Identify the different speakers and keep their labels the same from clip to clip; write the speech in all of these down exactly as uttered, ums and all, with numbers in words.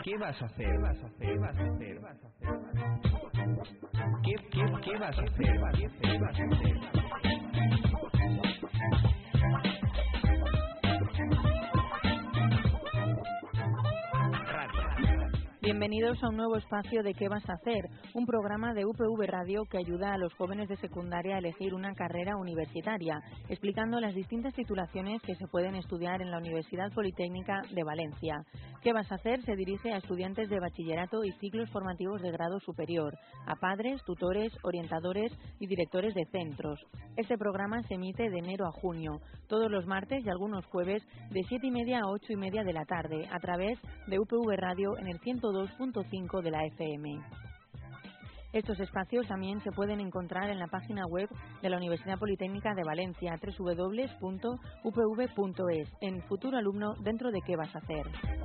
Speaker 1: ¿Qué vas a hacer? ¿Qué vas a hacer? ¿Qué vas a hacer? ¿Qué vas a hacer? ¿Qué, qué, qué vas a hacer? ¿Qué vas a hacer?
Speaker 2: Bienvenidos a un nuevo espacio de ¿Qué vas a hacer? Un programa de U P V Radio que ayuda a los jóvenes de secundaria a elegir una carrera universitaria, explicando las distintas titulaciones que se pueden estudiar en la Universidad Politécnica de Valencia. ¿Qué vas a hacer? Se dirige a estudiantes de bachillerato y ciclos formativos de grado superior, a padres, tutores, orientadores y directores de centros. Este programa se emite de enero a junio, todos los martes y algunos jueves de siete y media a ocho y media de la tarde, a través de U P V Radio en el ciento dos punto cinco de la F M. Estos espacios también se pueden encontrar en la página web de la Universidad Politécnica de Valencia, doble u doble u doble u punto u p v punto es, en Futuro Alumno dentro de ¿Qué vas a hacer?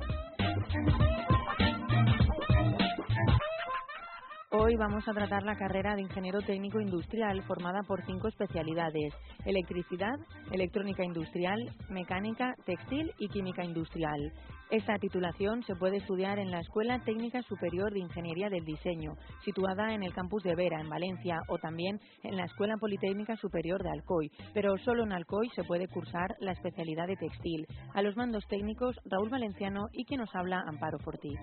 Speaker 2: Hoy vamos a tratar la carrera de Ingeniero Técnico Industrial formada por cinco especialidades: electricidad, electrónica industrial, mecánica, textil y química industrial. Esta titulación se puede estudiar en la Escuela Técnica Superior de Ingeniería del Diseño, situada en el campus de Vera, en Valencia, o también en la Escuela Politécnica Superior de Alcoy, pero solo en Alcoy se puede cursar la especialidad de textil. A los mandos técnicos, Raúl Valenciano, y quien nos habla, Amparo Fortiz.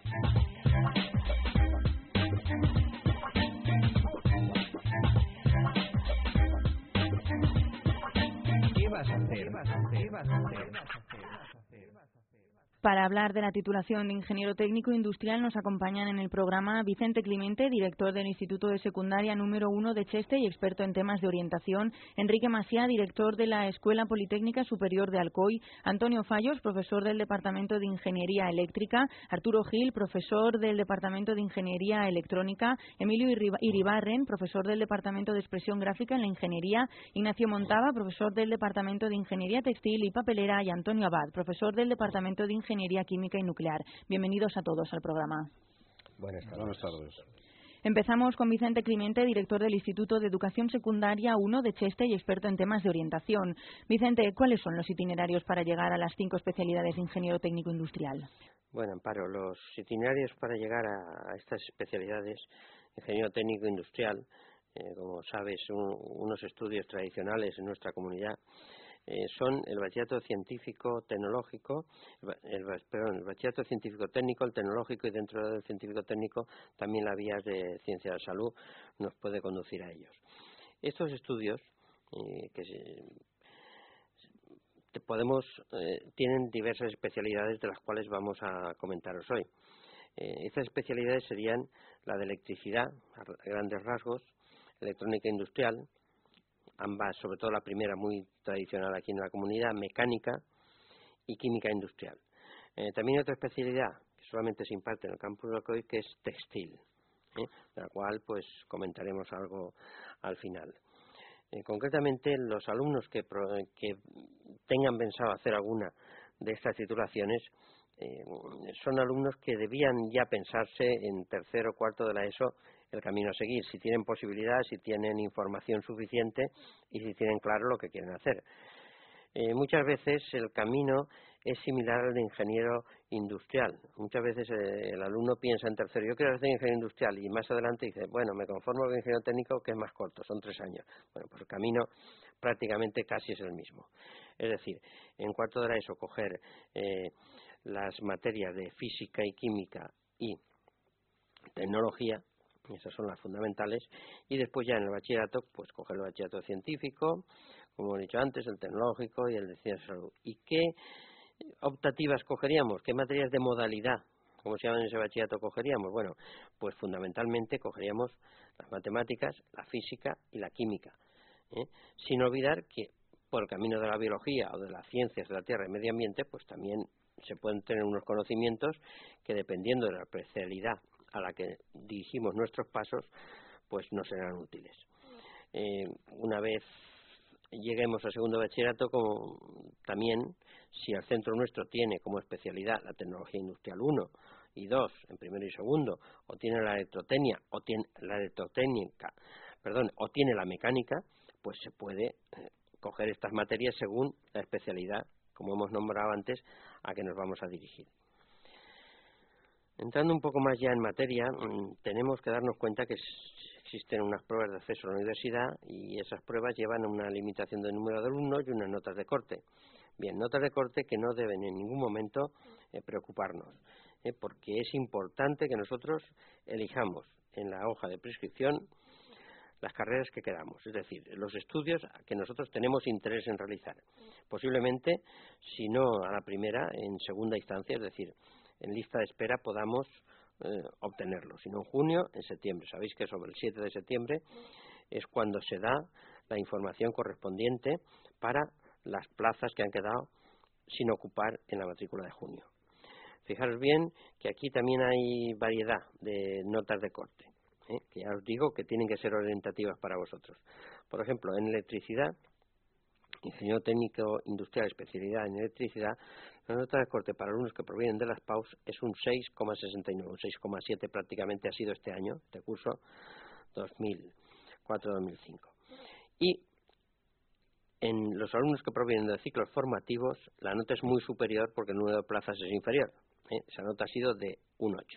Speaker 1: ¿Qué vas a hacer? ¿Qué vas a hacer? ¿Qué vas a hacer?
Speaker 2: Para hablar de la titulación de Ingeniero Técnico Industrial nos acompañan en el programa Vicente Climente, director del Instituto de Secundaria número uno de Cheste y experto en temas de orientación; Enrique Maciá, director de la Escuela Politécnica Superior de Alcoy; Antonio Fallos, profesor del Departamento de Ingeniería Eléctrica; Arturo Gil, profesor del Departamento de Ingeniería Electrónica; Emilio Iribarren, profesor del Departamento de Expresión Gráfica en la Ingeniería; Ignacio Montava, profesor del Departamento de Ingeniería Textil y Papelera; y Antonio Abad, profesor del Departamento de Ingeniería Ingeniería Química y Nuclear. Bienvenidos a todos al programa.
Speaker 3: Buenas tardes. Buenas tardes.
Speaker 2: Empezamos con Vicente Climente, director del Instituto de Educación Secundaria uno de Cheste y experto en temas de orientación. Vicente, ¿cuáles son los itinerarios para llegar a las cinco especialidades de Ingeniero Técnico Industrial?
Speaker 3: Bueno, Amparo, los itinerarios para llegar a, a estas especialidades, Ingeniero Técnico Industrial, eh, como sabes, un, unos estudios tradicionales en nuestra comunidad, Eh, son el bachillerato científico tecnológico, el, perdón, el bachillerato científico técnico, el tecnológico, y dentro del científico técnico también la vía de ciencia de la salud nos puede conducir a ellos. Estos estudios eh, que se, te podemos eh, tienen diversas especialidades de las cuales vamos a comentaros hoy. Eh, estas especialidades serían la de electricidad, a grandes rasgos, electrónica industrial, ambas, sobre todo la primera muy tradicional aquí en la comunidad, mecánica y química industrial. Eh, también hay otra especialidad que solamente se imparte en el campus de Alcoy, que es textil, ¿eh? de la cual pues comentaremos algo al final. Eh, concretamente, los alumnos que, pro, que tengan pensado hacer alguna de estas titulaciones eh, son alumnos que debían ya pensarse en tercero o cuarto de la ESO el camino a seguir, si tienen posibilidad, si tienen información suficiente y si tienen claro lo que quieren hacer. Eh, muchas veces el camino es similar al de ingeniero industrial. Muchas veces eh, el alumno piensa en tercero, yo quiero hacer ingeniero industrial, y más adelante dice, bueno, me conformo con ingeniero técnico, que es más corto, son tres años. Bueno, pues el camino prácticamente casi es el mismo. Es decir, en cuarto de la ESO coger eh, las materias de física y química y tecnología, esas son las fundamentales, y después ya en el bachillerato, pues coger el bachillerato científico, como he dicho antes, el tecnológico y el de ciencia de salud. ¿Y qué optativas cogeríamos? ¿Qué materias de modalidad, como se llaman en ese bachillerato, cogeríamos? Bueno, pues fundamentalmente cogeríamos las matemáticas, la física y la química, ¿eh? sin olvidar que por el camino de la biología o de las ciencias de la tierra y medio ambiente, pues también se pueden tener unos conocimientos que, dependiendo de la especialidad a la que dirigimos nuestros pasos, pues nos serán útiles. Eh, una vez lleguemos al segundo bachillerato, como también, si el centro nuestro tiene como especialidad la tecnología industrial uno y dos, en primero y segundo, o tiene la electrotecnia, o tiene la electrotécnica, perdón, o tiene la mecánica, pues se puede eh, coger estas materias según la especialidad, como hemos nombrado antes, a que nos vamos a dirigir. Entrando un poco más ya en materia, tenemos que darnos cuenta que existen unas pruebas de acceso a la universidad y esas pruebas llevan a una limitación del número de alumnos y unas notas de corte. Bien, notas de corte que no deben en ningún momento eh, preocuparnos, eh, porque es importante que nosotros elijamos en la hoja de prescripción las carreras que queramos, es decir, los estudios que nosotros tenemos interés en realizar. Posiblemente, si no a la primera, en segunda instancia, es decir, en lista de espera podamos eh, obtenerlo, si no en junio, en septiembre. Sabéis que sobre el siete de septiembre es cuando se da la información correspondiente para las plazas que han quedado sin ocupar en la matrícula de junio. Fijaros bien que aquí también hay variedad de notas de corte, ¿eh? que ya os digo que tienen que ser orientativas para vosotros. Por ejemplo, en electricidad, ingeniero técnico industrial, especialidad en electricidad, la nota de corte para alumnos que provienen de las P A Us es un seis coma sesenta y nueve, un seis coma siete prácticamente ha sido este año, este curso dos mil cuatro dos mil cinco. Y en los alumnos que provienen de ciclos formativos, la nota es muy superior porque el número de plazas es inferior. ¿eh? Esa nota ha sido de un ocho.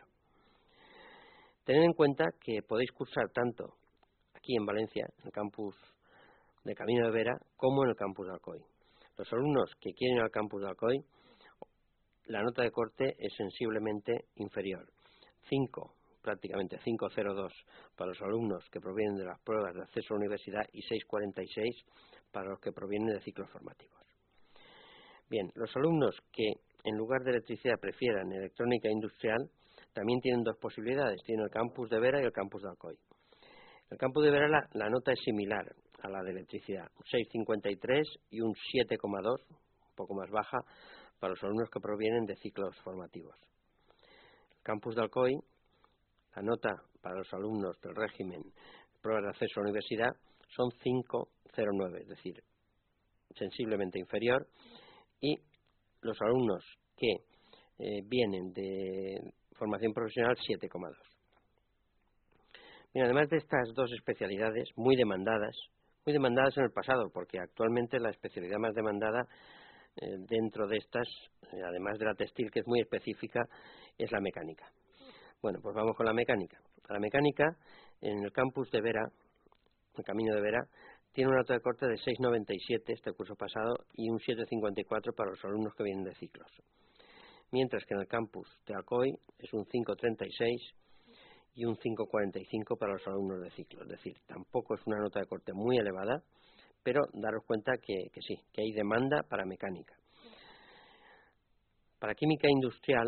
Speaker 3: Tened en cuenta que podéis cursar tanto aquí en Valencia, en el campus de Camino de Vera, como en el campus de Alcoy. Los alumnos que quieren ir al campus de Alcoy, la nota de corte es sensiblemente inferior. cinco, prácticamente cinco coma cero dos para los alumnos que provienen de las pruebas de acceso a la universidad y seis coma cuarenta y seis para los que provienen de ciclos formativos. Bien, los alumnos que en lugar de electricidad prefieran electrónica industrial también tienen dos posibilidades, tienen el campus de Vera y el campus de Alcoy. El campus de Vera la, la nota es similar a la de electricidad, un seis coma cincuenta y tres y un siete coma dos, un poco más baja, para los alumnos que provienen de ciclos formativos. El campus de Alcoy, la nota para los alumnos del régimen pruebas de acceso a la universidad son cinco coma cero nueve, es decir, sensiblemente inferior, y los alumnos que eh, vienen de formación profesional siete coma dos. Bien, además de estas dos especialidades muy demandadas, muy demandadas en el pasado, porque actualmente la especialidad más demandada eh, dentro de estas, eh, además de la textil, que es muy específica, es la mecánica. Bueno, pues vamos con la mecánica. La mecánica, en el campus de Vera, el Camino de Vera, tiene una nota de corte de seis coma noventa y siete este curso pasado y un siete coma cincuenta y cuatro para los alumnos que vienen de ciclos. Mientras que en el campus de Alcoy es un cinco coma treinta y seis y un cinco coma cuarenta y cinco para los alumnos de ciclo. Es decir, tampoco es una nota de corte muy elevada, pero daros cuenta que, que sí, que hay demanda para mecánica. Para química industrial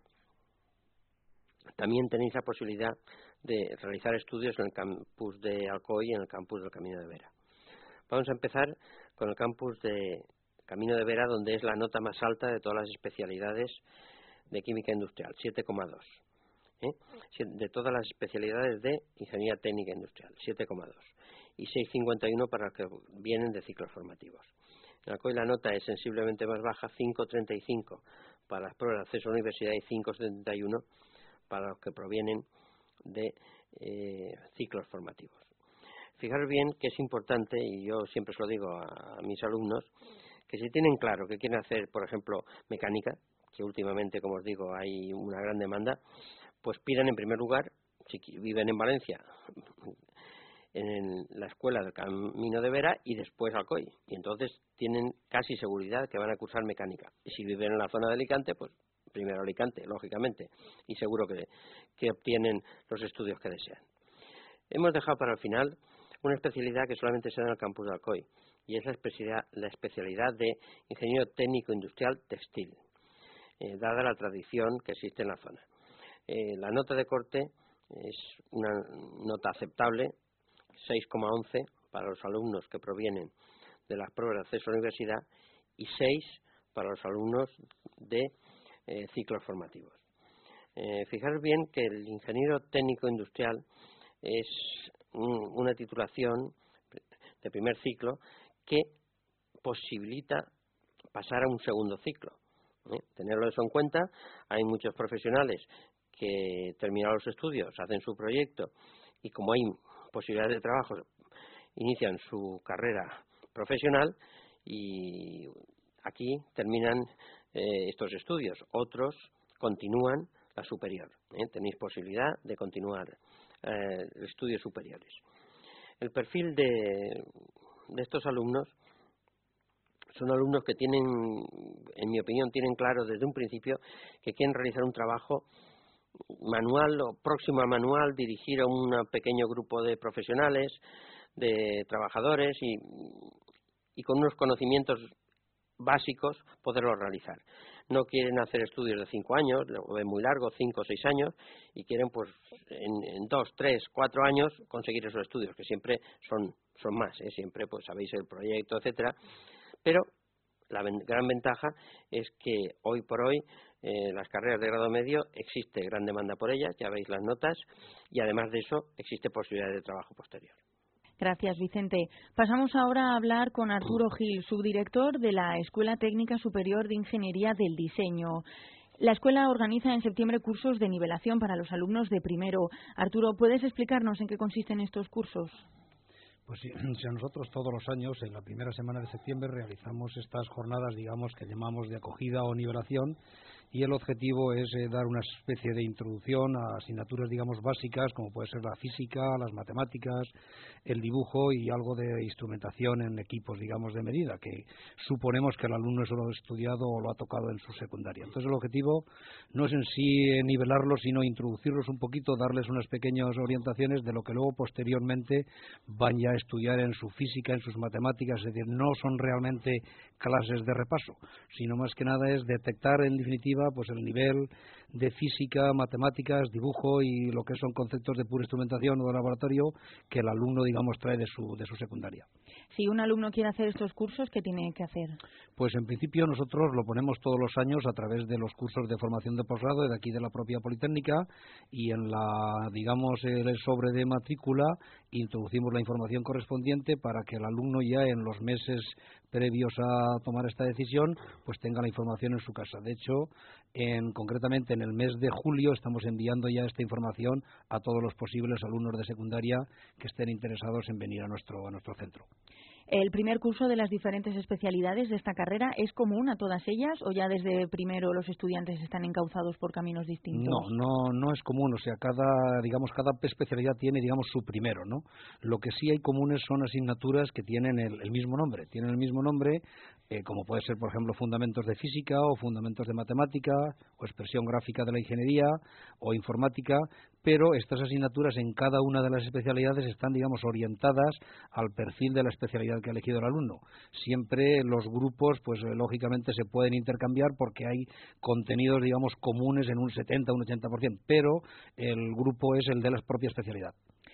Speaker 3: también tenéis la posibilidad de realizar estudios en el campus de Alcoy y en el campus del Camino de Vera. Vamos a empezar con el campus de Camino de Vera, donde es la nota más alta de todas las especialidades de química industrial, siete coma dos. ¿eh? De todas las especialidades de ingeniería técnica industrial, siete coma dos. Y seis coma cincuenta y uno para los que vienen de ciclos formativos. En Alcoy la nota es sensiblemente más baja, cinco coma treinta y cinco para las pruebas de acceso a la universidad y cinco coma setenta y uno para los que provienen de eh, ciclos formativos. Fijaros bien que es importante, y yo siempre os lo digo a, a mis alumnos, que si tienen claro que quieren hacer, por ejemplo, mecánica, que últimamente, como os digo, hay una gran demanda, pues pidan en primer lugar, si viven en Valencia, en la escuela del Camino de Vera y después Alcoy. Y entonces tienen casi seguridad que van a cursar mecánica. Y si viven en la zona de Alicante, pues primero Alicante, lógicamente, y seguro que, que obtienen los estudios que desean. Hemos dejado para el final una especialidad que solamente se da en el campus de Alcoy, y es la especialidad, la especialidad de ingeniero técnico industrial textil, eh, dada la tradición que existe en la zona. Eh, la nota de corte es una nota aceptable, seis coma once para los alumnos que provienen de las pruebas de acceso a la universidad y seis para los alumnos de eh, ciclos formativos. Eh, fijaros bien que el ingeniero técnico industrial es un, una titulación de primer ciclo que posibilita pasar a un segundo ciclo. ¿eh? Tenerlo eso en cuenta. Hay muchos profesionales que terminados los estudios hacen su proyecto y como hay posibilidades de trabajo inician su carrera profesional y aquí terminan eh, estos estudios. Otros continúan la superior. ¿eh? Tenéis posibilidad de continuar eh, estudios superiores. El perfil de, de estos alumnos son alumnos que tienen, en mi opinión, tienen claro desde un principio que quieren realizar un trabajo manual o próximo a manual, dirigir a un pequeño grupo de profesionales, de trabajadores y, y con unos conocimientos básicos poderlo realizar. No quieren hacer estudios de cinco años, lo ven muy largo, cinco o seis años, y quieren pues en, en dos, tres, cuatro años conseguir esos estudios, que siempre son, son más, ¿eh? Siempre pues sabéis el proyecto, etcétera. Pero la ven, gran ventaja es que hoy por hoy eh, las carreras de grado medio existe gran demanda por ellas, ya veis las notas, y además de eso existe posibilidad de trabajo posterior.
Speaker 2: Gracias, Vicente. Pasamos ahora a hablar con Arturo Gil, subdirector de la Escuela Técnica Superior de Ingeniería del Diseño. La escuela organiza en septiembre cursos de nivelación para los alumnos de primero. Arturo, ¿puedes explicarnos en qué consisten estos cursos?
Speaker 4: Pues sí, si a nosotros todos los años, en la primera semana de septiembre, realizamos estas jornadas, digamos, que llamamos de acogida o nivelación, y el objetivo es eh, dar una especie de introducción a asignaturas, digamos, básicas, como puede ser la física, las matemáticas, el dibujo y algo de instrumentación en equipos, digamos, de medida, que suponemos que el alumno eso lo ha estudiado o lo ha tocado en su secundaria. Entonces el objetivo no es en sí eh, nivelarlos, sino introducirlos un poquito, darles unas pequeñas orientaciones de lo que luego posteriormente van ya a estudiar en su física, en sus matemáticas, es decir, no son realmente clases de repaso, sino más que nada es detectar en definitiva pues el nivel de física, matemáticas, dibujo y lo que son conceptos de pura instrumentación o de laboratorio que el alumno, digamos, trae de su, de su secundaria.
Speaker 2: Si un alumno quiere hacer estos cursos, ¿qué tiene que hacer?
Speaker 4: Pues en principio nosotros lo ponemos todos los años a través de los cursos de formación de posgrado de aquí de la propia Politécnica, y en la, digamos, el sobre de matrícula introducimos la información correspondiente para que el alumno ya en los meses previos a tomar esta decisión pues tenga la información en su casa. De hecho, en, concretamente en el mes de julio estamos enviando ya esta información a todos los posibles alumnos de secundaria que estén interesados en venir a nuestro, a nuestro centro.
Speaker 2: ¿El primer curso de las diferentes especialidades de esta carrera es común a todas ellas o ya desde primero los estudiantes están encauzados por caminos distintos?
Speaker 4: No, no, no es común, o sea, cada, digamos, cada especialidad tiene, digamos, su primero, ¿no? Lo que sí hay comunes son asignaturas que tienen el, el mismo nombre, tienen el mismo nombre, eh, como puede ser, por ejemplo, fundamentos de física o fundamentos de matemática o expresión gráfica de la ingeniería o informática, pero estas asignaturas en cada una de las especialidades están, digamos, orientadas al perfil de la especialidad que ha elegido el alumno. Siempre los grupos, pues eh, lógicamente se pueden intercambiar porque hay contenidos, digamos, comunes en un setenta, un ochenta por ciento, pero el grupo es el de la propia especialidad.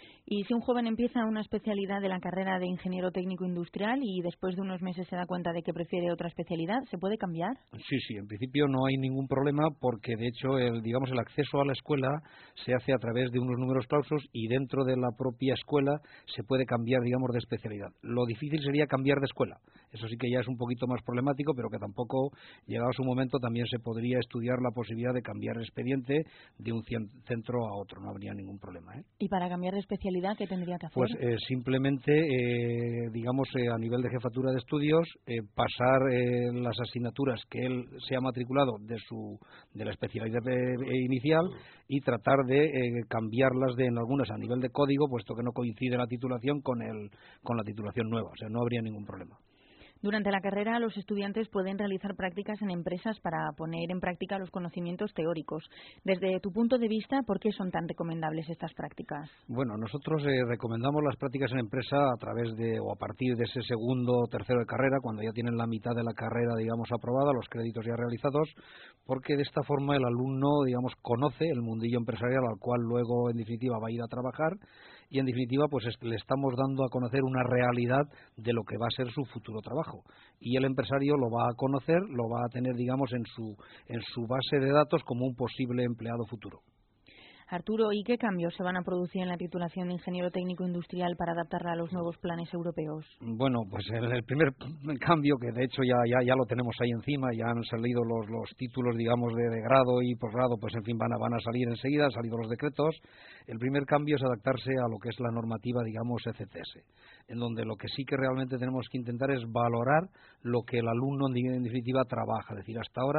Speaker 2: Y si un joven empieza una especialidad de la carrera de ingeniero técnico industrial y después de unos meses se da cuenta de que prefiere otra especialidad, ¿se puede cambiar?
Speaker 4: Sí, sí, en principio no hay ningún problema porque de hecho el, digamos, el acceso a la escuela se hace a través de unos números clausos y dentro de la propia escuela se puede cambiar, digamos, de especialidad. Lo difícil sería cambiar de escuela. Eso sí que ya es un poquito más problemático, pero que tampoco, llegado su momento, también se podría estudiar la posibilidad de cambiar el expediente de un centro a otro. No habría ningún problema, ¿eh?
Speaker 2: ¿Y para cambiar de especialidad qué tendría que hacer?
Speaker 4: Pues eh, simplemente, eh, digamos, eh, a nivel de jefatura de estudios, eh, pasar eh, las asignaturas que él se ha matriculado de su de la especialidad de, eh, inicial y tratar de eh, cambiarlas de en algunas a nivel de código, puesto que no coincide la titulación con el con la titulación nueva. O sea, no habría ningún problema.
Speaker 2: Durante la carrera, los estudiantes pueden realizar prácticas en empresas para poner en práctica los conocimientos teóricos. Desde tu punto de vista, ¿por qué son tan recomendables estas prácticas?
Speaker 4: Bueno, nosotros eh, recomendamos las prácticas en empresa a través de o a partir de ese segundo o tercero de carrera, cuando ya tienen la mitad de la carrera, digamos, aprobada, los créditos ya realizados, porque de esta forma el alumno, digamos, conoce el mundillo empresarial al cual luego, en definitiva, va a ir a trabajar. Y en definitiva pues le estamos dando a conocer una realidad de lo que va a ser su futuro trabajo, y el empresario lo va a conocer, lo va a tener, digamos, en su en su base de datos como un posible empleado futuro.
Speaker 2: Arturo, ¿y qué cambios se van a producir en la titulación de ingeniero técnico industrial para adaptarla a los nuevos planes europeos?
Speaker 4: Bueno, pues el, el primer cambio, que de hecho ya, ya, ya lo tenemos ahí encima, ya han salido los, los títulos, digamos, de, de grado y posgrado, pues en fin, van a, van a salir enseguida, han salido los decretos. El primer cambio es adaptarse a lo que es la normativa, digamos, E C T S, en donde lo que sí que realmente tenemos que intentar es valorar lo que el alumno, en definitiva, trabaja. Es decir, hasta ahora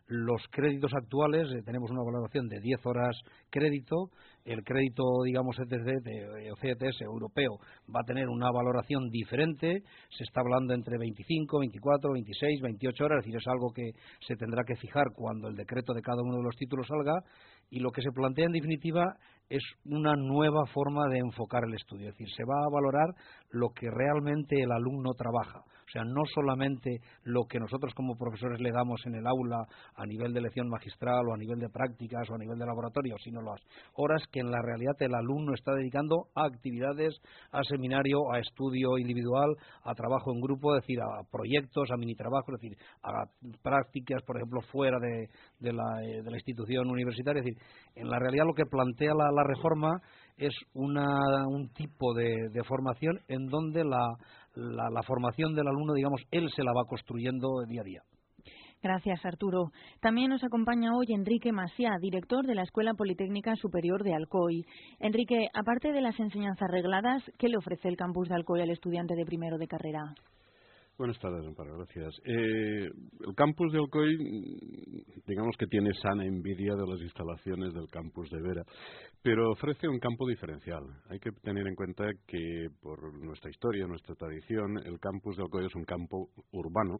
Speaker 4: los créditos actuales, eh, tenemos una valoración de diez horas crédito, el crédito, digamos, E T C de, o C E T S europeo va a tener una valoración diferente, se está hablando entre veinticinco, veinticuatro, veintiséis, veintiocho horas, es decir, es algo que se tendrá que fijar cuando el decreto de cada uno de los títulos salga, y lo que se plantea en definitiva es una nueva forma de enfocar el estudio, es decir, se va a valorar lo que realmente el alumno trabaja, o sea, no solamente lo que nosotros como profesores le damos en el aula a nivel de lección magistral o a nivel de prácticas o a nivel de laboratorio, sino las horas que en la realidad el alumno está dedicando a actividades, a seminario, a estudio individual, a trabajo en grupo, es decir, a proyectos, a mini trabajos, es decir, a prácticas, por ejemplo, fuera de, de, la, de la institución universitaria, es decir, en la realidad lo que plantea la, la reforma es una, un tipo de, de formación en donde la, la, la formación del alumno, digamos, él se la va construyendo día a día.
Speaker 2: Gracias, Arturo. También nos acompaña hoy Enrique Maciá, director de la Escuela Politécnica Superior de Alcoy. Enrique, aparte de las enseñanzas regladas, ¿qué le ofrece el campus de Alcoy al estudiante de primero de carrera?
Speaker 5: Buenas tardes, Amparo, gracias. Eh, el campus de Alcoy, digamos que tiene sana envidia de las instalaciones del campus de Vera, pero ofrece un campo diferencial. Hay que tener en cuenta que por nuestra historia, nuestra tradición, el campus de Alcoy es un campo urbano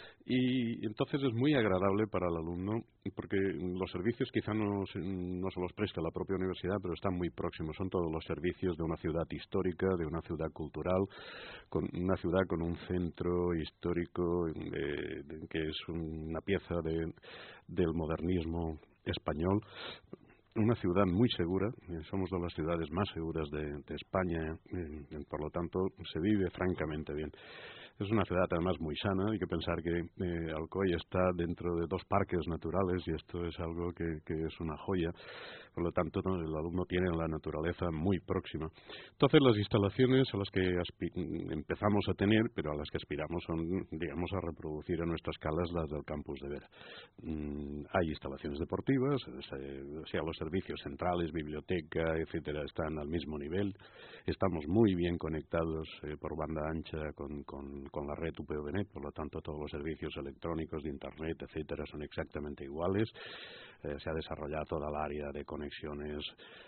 Speaker 5: y entonces es muy agradable para el alumno porque los servicios quizá no, no se los presta la propia universidad, pero están muy próximos. Son todos los servicios de una ciudad histórica, de una ciudad cultural, con una ciudad con un centro histórico de, de, que es una pieza de, del modernismo español. Una ciudad muy segura, somos de las ciudades más seguras de, de España, eh, por lo tanto se vive francamente bien. Es una ciudad además muy sana, hay que pensar que eh, Alcoy está dentro de dos parques naturales y esto es algo que, que es una joya, por lo tanto ¿no? el alumno tiene la naturaleza muy próxima. Entonces las instalaciones a las que empezamos a tener, pero a las que aspiramos son, digamos, a reproducir a nuestras escalas las del campus de Vera. Mm, hay instalaciones deportivas, o sea, los servicios centrales, biblioteca, etcétera, están al mismo nivel. Estamos muy bien conectados eh, por banda ancha con, con, con la red U P V Net, por lo tanto todos los servicios electrónicos de Internet, etcétera, son exactamente iguales. Eh, se ha desarrollado toda el área de conexiones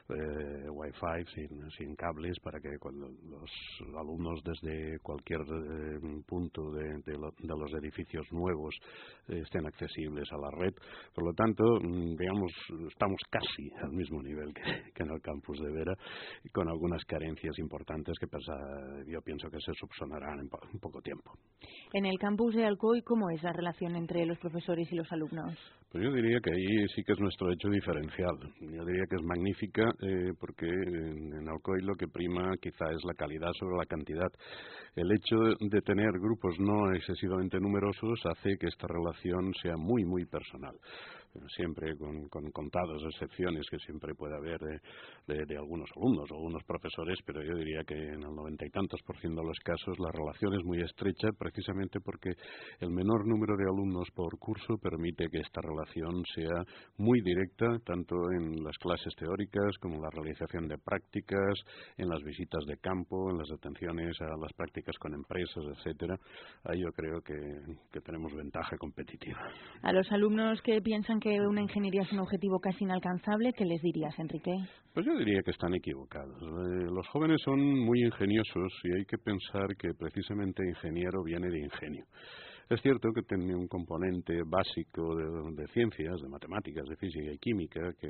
Speaker 5: eh, Wi-Fi sin, sin cables para que cuando los alumnos desde cualquier eh, punto de, de, lo, de los edificios nuevos eh, estén accesibles a la red. Por lo tanto, digamos, estamos casi al mismo nivel que, que en el campus de Vera, y con algunas carencias importantes que pasa, yo pienso que se subsanarán en, po en poco tiempo.
Speaker 2: En el campus de Alcoy, ¿cómo es la relación entre los profesores y los alumnos?
Speaker 5: Pues yo diría que ahí sí que es nuestro hecho diferencial. Yo diría que es magnífica eh, porque en, en Alcoy lo que prima quizá es la calidad sobre la cantidad. El hecho de, de tener grupos no excesivamente numerosos hace que esta relación sea muy, muy personal. Siempre con, con contadas excepciones que siempre puede haber de, de, de algunos alumnos o algunos profesores, pero yo diría que en el noventa y tantos por ciento de los casos la relación es muy estrecha precisamente porque el menor número de alumnos por curso permite que esta relación sea muy directa, tanto en las clases teóricas como en la realización de prácticas, en las visitas de campo, en las atenciones a las prácticas con empresas, etcétera. Ahí yo creo que, que tenemos ventaja competitiva.
Speaker 2: A los alumnos que piensan que una ingeniería es un objetivo casi inalcanzable, ¿qué les dirías, Enrique?
Speaker 5: Pues yo diría que están equivocados. Eh, los jóvenes son muy ingeniosos y hay que pensar que precisamente ingeniero viene de ingenio. Es cierto que tiene un componente básico de, de ciencias, de matemáticas, de física y química, que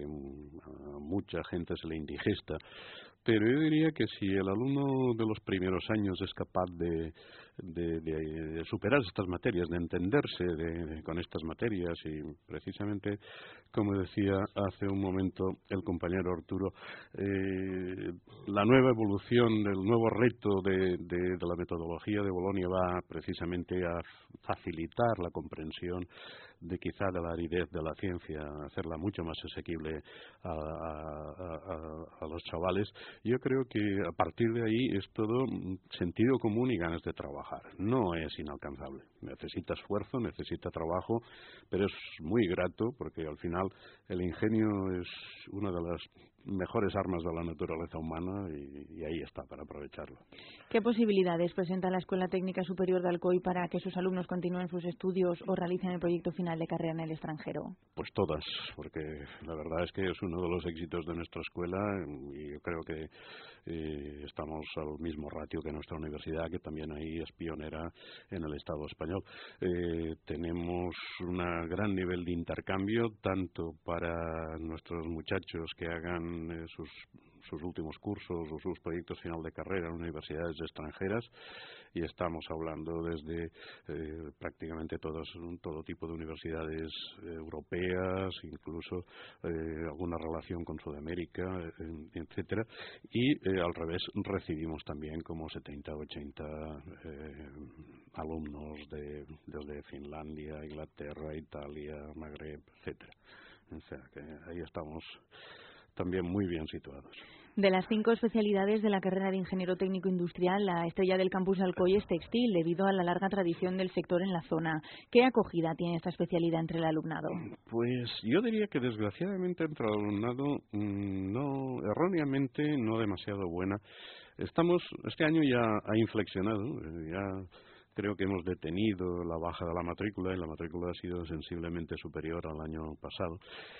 Speaker 5: a mucha gente se le indigesta, pero yo diría que si el alumno de los primeros años es capaz de, de, de, de superar estas materias, de entenderse de, de, con estas materias y precisamente, como decía hace un momento el compañero Arturo, eh, la nueva evolución, el nuevo reto de, de, de la metodología de Bolonia va precisamente a facilitar la comprensión de quizá de la aridez de la ciencia, hacerla mucho más asequible a, a, a, a los chavales. Yo creo que a partir de ahí es todo sentido común y ganas de trabajar. No es inalcanzable. Necesita esfuerzo, necesita trabajo, pero es muy grato porque al final el ingenio es una de las mejores armas de la naturaleza humana y, y ahí está para aprovecharlo.
Speaker 2: ¿Qué posibilidades presenta la Escuela Técnica Superior de Alcoy para que sus alumnos continúen sus estudios o realicen el proyecto final final de carrera en el extranjero?
Speaker 5: Pues todas, porque la verdad es que es uno de los éxitos de nuestra escuela y yo creo que eh, estamos al mismo ratio que nuestra universidad, que también ahí es pionera en el Estado español. Eh, tenemos un gran nivel de intercambio, tanto para nuestros muchachos que hagan eh, sus sus últimos cursos o sus proyectos final de carrera en universidades extranjeras, y estamos hablando desde eh, prácticamente todas, todo tipo de universidades eh, europeas, incluso eh, alguna relación con Sudamérica, eh, etcétera, y eh, al revés recibimos también como setenta o ochenta eh, alumnos de, desde Finlandia, Inglaterra, Italia, Magreb, etcétera. O sea que ahí estamos también muy bien situados.
Speaker 2: De las cinco especialidades de la carrera de Ingeniero Técnico Industrial, la estrella del campus de Alcoy es textil, debido a la larga tradición del sector en la zona. ¿Qué acogida tiene esta especialidad entre el alumnado?
Speaker 5: Pues yo diría que desgraciadamente entre el alumnado, no, erróneamente, no demasiado buena. Estamos, este año ya ha inflexionado, ya creo que hemos detenido la baja de la matrícula y la matrícula ha sido sensiblemente superior al año pasado.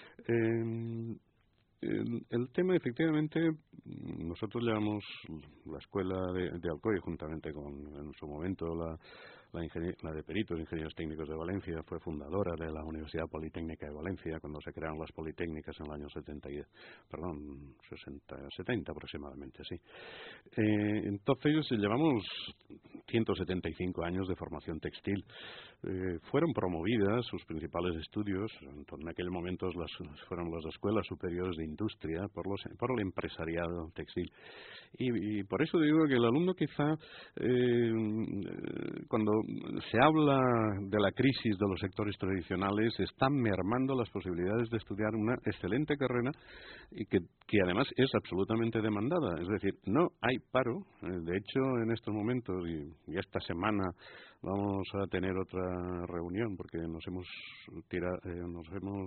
Speaker 5: Eh, El, el tema, efectivamente, nosotros llevamos la escuela de, de Alcoy, juntamente con, en su momento, la, la, la de Peritos, Ingenieros Técnicos de Valencia, fue fundadora de la Universidad Politécnica de Valencia, cuando se crearon las Politécnicas en el año setenta, perdón, sesenta, setenta aproximadamente, sí. Eh, entonces, llevamos ciento setenta y cinco años de formación textil. Eh, fueron promovidas sus principales estudios, en aquel momento las, fueron las escuelas superiores de industria por, los, por el empresariado textil. Y, y por eso digo que el alumno quizá, eh, cuando se habla de la crisis de los sectores tradicionales, está mermando las posibilidades de estudiar una excelente carrera y que, que además es absolutamente demandada. Es decir, no hay paro. De hecho, en estos momentos y, y esta semana vamos a tener otra reunión porque nos hemos tirado, eh, nos hemos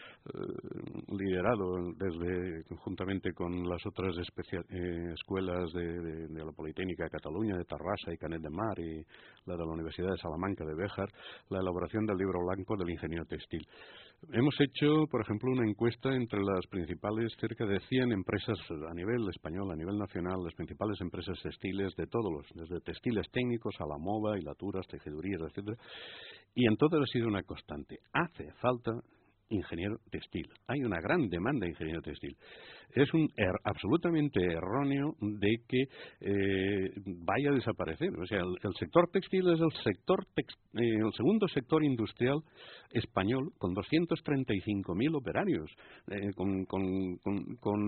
Speaker 5: eh, liderado desde conjuntamente con las otras especia, eh, escuelas de, de, de la Politécnica de Cataluña, de Tarrasa y Canet de Mar y la de la Universidad de Salamanca de Béjar, la elaboración del libro blanco del ingeniero textil. Hemos hecho, por ejemplo, una encuesta entre las principales, cerca de cien empresas a nivel español, a nivel nacional, las principales empresas textiles de todos los, desde textiles técnicos a la moda, hilaturas, tejedurías, etcétera. Y en todo ha sido una constante. Hace falta ingeniero textil. Hay una gran demanda de ingeniero textil. Es un er, absolutamente erróneo de que eh, vaya a desaparecer. O sea, el, el sector textil es el sector text, eh, el segundo sector industrial español con doscientos treinta y cinco mil operarios, eh, con, con, con,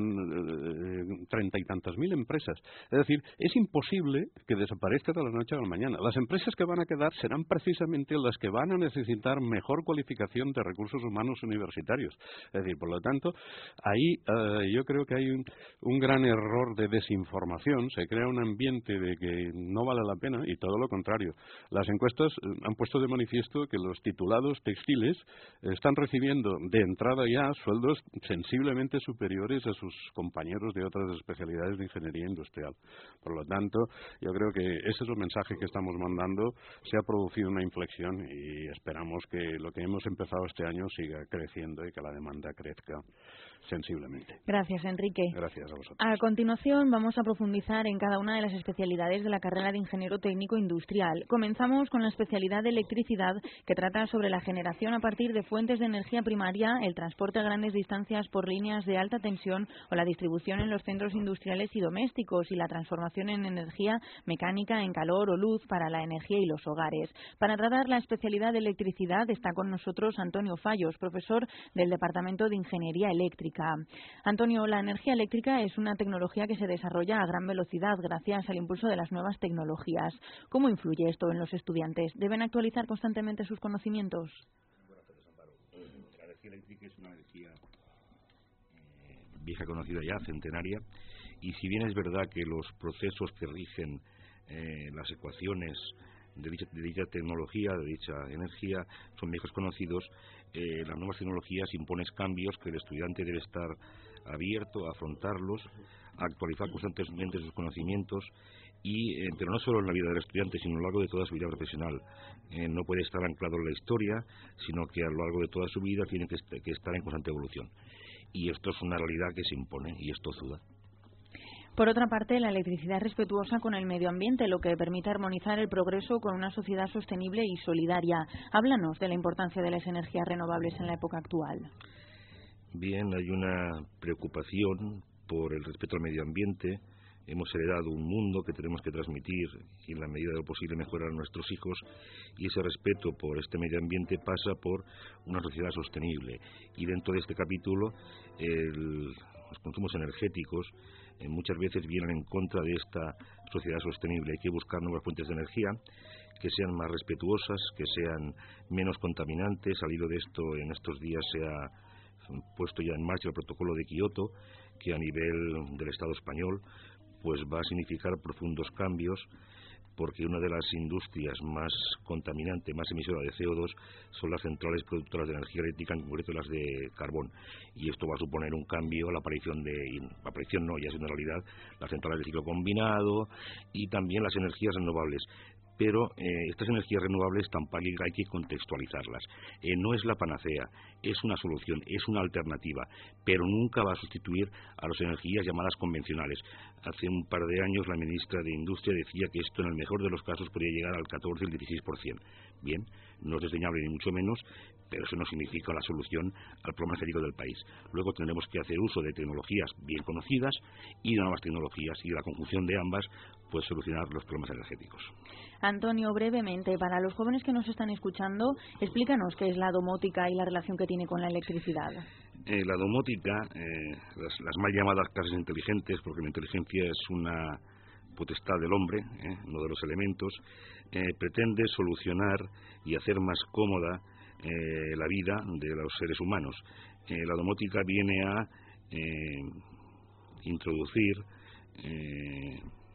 Speaker 5: con treinta y tantas mil empresas. Es decir, es imposible que desaparezca de la noche a la mañana. Las empresas que van a quedar serán precisamente las que van a necesitar mejor cualificación de recursos humanos universitarios. Es decir, por lo tanto, ahí eh, yo creo que hay un, un gran error de desinformación. Se crea un ambiente de que no vale la pena y todo lo contrario. Las encuestas han puesto de manifiesto que los titulados textiles están recibiendo de entrada ya sueldos sensiblemente superiores a sus compañeros de otras especialidades de ingeniería industrial. Por lo tanto, yo creo que ese es el mensaje que estamos mandando. Se ha producido una inflexión y esperamos que lo que hemos empezado este año siga creciendo y que la demanda crezca sensiblemente.
Speaker 2: Gracias, Enrique.
Speaker 5: Gracias a vosotros.
Speaker 2: A continuación vamos a profundizar en cada una de las especialidades de la carrera de Ingeniero Técnico Industrial. Comenzamos con la especialidad de electricidad, que trata sobre la generación a partir de fuentes de energía primaria, el transporte a grandes distancias por líneas de alta tensión o la distribución en los centros industriales y domésticos y la transformación en energía mecánica en calor o luz para la energía y los hogares. Para tratar la especialidad de electricidad está con nosotros Antonio Fallos, profesor del Departamento de Ingeniería Eléctrica. Antonio, la energía eléctrica es una tecnología que se desarrolla a gran velocidad gracias al impulso de las nuevas tecnologías. ¿Cómo influye esto en los estudiantes? ¿Deben actualizar constantemente sus conocimientos?
Speaker 6: Buenas tardes, Amparo. La energía eléctrica es una energía eh, vieja conocida ya, centenaria, y si bien es verdad que los procesos que rigen eh, las ecuaciones de dicha, de dicha tecnología, de dicha energía, son viejos conocidos, eh, las nuevas tecnologías imponen cambios que el estudiante debe estar abierto a afrontarlos, a actualizar constantemente sus conocimientos y eh, pero no solo en la vida del estudiante, sino a lo largo de toda su vida profesional. Eh, no puede estar anclado en la historia, sino que a lo largo de toda su vida tiene que, est que estar en constante evolución. Y esto es una realidad que se impone y es tozuda.
Speaker 2: Por otra parte, la electricidad es respetuosa con el medio ambiente, lo que permite armonizar el progreso con una sociedad sostenible y solidaria. Háblanos de la importancia de las energías renovables en la época actual.
Speaker 6: Bien, hay una preocupación por el respeto al medio ambiente. Hemos heredado un mundo que tenemos que transmitir y en la medida de lo posible mejorar a nuestros hijos, y ese respeto por este medio ambiente pasa por una sociedad sostenible. Y dentro de este capítulo, el, los consumos energéticos eh, muchas veces vienen en contra de esta sociedad sostenible. Hay que buscar nuevas fuentes de energía que sean más respetuosas, que sean menos contaminantes. Al hilo de esto, en estos días se ha puesto ya en marcha el protocolo de Kioto, que a nivel del Estado español pues va a significar profundos cambios, porque una de las industrias más contaminantes, más emisoras de C O dos, son las centrales productoras de energía eléctrica, en concreto las de carbón. Y esto va a suponer un cambio a la aparición de, la aparición no, ya es una realidad, las centrales de ciclo combinado y también las energías renovables. Pero eh, estas energías renovables tampoco hay que contextualizarlas. Eh, no es la panacea, es una solución, es una alternativa, pero nunca va a sustituir a las energías llamadas convencionales. Hace un par de años la ministra de Industria decía que esto en el mejor de los casos podría llegar al catorce o el dieciséis por ciento. Bien, no es desdeñable ni mucho menos, pero eso no significa la solución al problema energético del país. Luego tendremos que hacer uso de tecnologías bien conocidas y de nuevas tecnologías, y la conjunción de ambas puede solucionar los problemas energéticos.
Speaker 2: Antonio, brevemente, para los jóvenes que nos están escuchando, explícanos qué es la domótica y la relación que tiene con la electricidad.
Speaker 6: Eh, la domótica, eh, las, las mal llamadas clases inteligentes, porque la inteligencia es una potestad del hombre, eh, no de los elementos, eh, pretende solucionar y hacer más cómoda eh, la vida de los seres humanos. Eh, la domótica viene a eh, introducir eh,